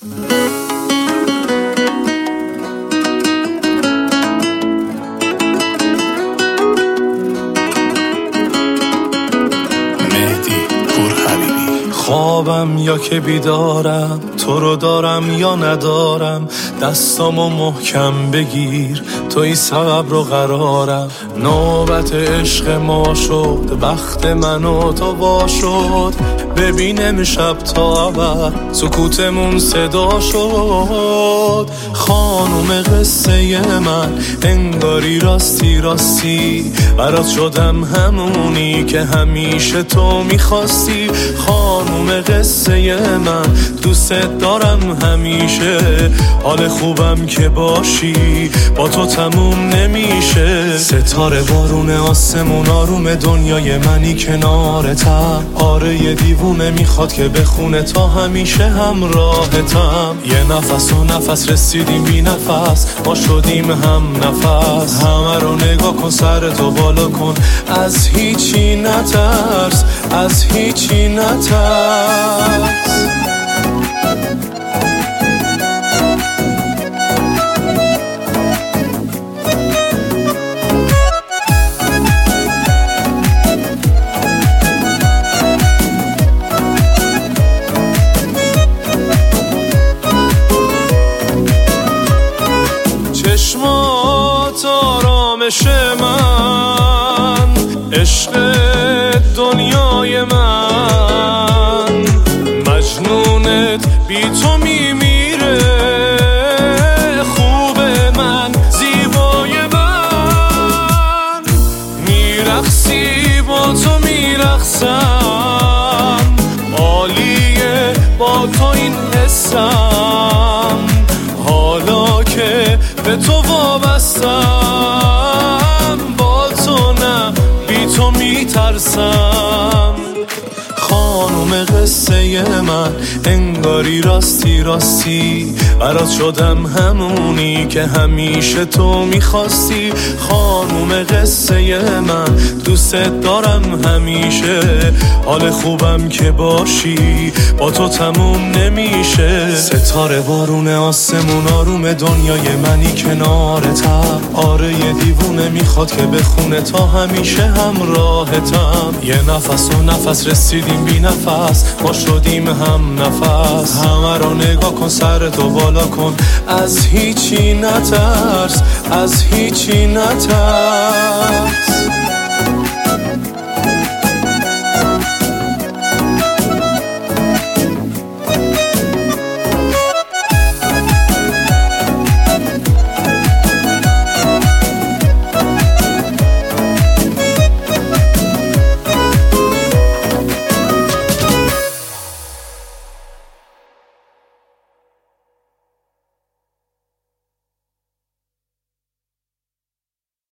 خوابم یا که بیدارم، تو رو دارم یا ندارم، دستامو محکم بگیر، توی صبر و قرارم. نوبت عشق ما شد، وقت من و تو وا شد، ببینم شب تا ابد سکوتمون صدا شد. خانوم قصه من انگاری راستی راستی، برات شدم همونی که همیشه تو میخواستی. خانوم قصه من دوست دارم همیشه، حال خوبم که باشی با تو تموم نمیشه. ستاره بارون آسمون آروم، دنیای منی کنارتم. آره یه دیوونه میخواد که بخونه تا همیشه همراهتم. یه نفس و نفس رسیدیم بی نفس، ما شدیم هم نفس. همه رو نگاه کن، سرتو بالا کن، از هیچی نترس، از هیچی نترس. چشمات آرامش من، عشق دنیای من. مجنونت بی تو میمیره، خوب من زیبای من. میرقصی با تو میرقصم، عالیه با تو این حسم. حالا که به تو وابستم، با تو نه بی تو میترسم. خانوم قصه من انگاری راستی راستی، برات شدم همونی که همیشه تو میخواستی. خانوم قصه من دوست دارم همیشه، حال خوبم که باشی با تو تموم نمیشه. ستاره بارون آسمون آروم، دنیای منی کنارتم. آره یه دیوونه میخواد که بخونه تا همیشه همراهتم. یه نفس و نفس رسیدیم بی نفس، ما شدیم هم نفس. همه رو نگاه کن، سرتو بالا کن، از هیچی نترس، از هیچی نترس.